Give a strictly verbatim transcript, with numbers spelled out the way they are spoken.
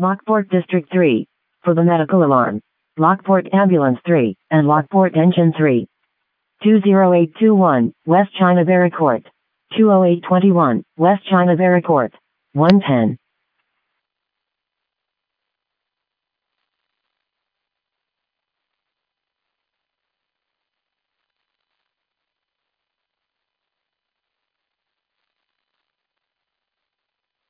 Lockport District three. For the medical alarm. Lockport Ambulance three, and Lockport Engine three. two zero eight two one, West China Barra Court. two oh eight two one, West China Barra Court. one ten.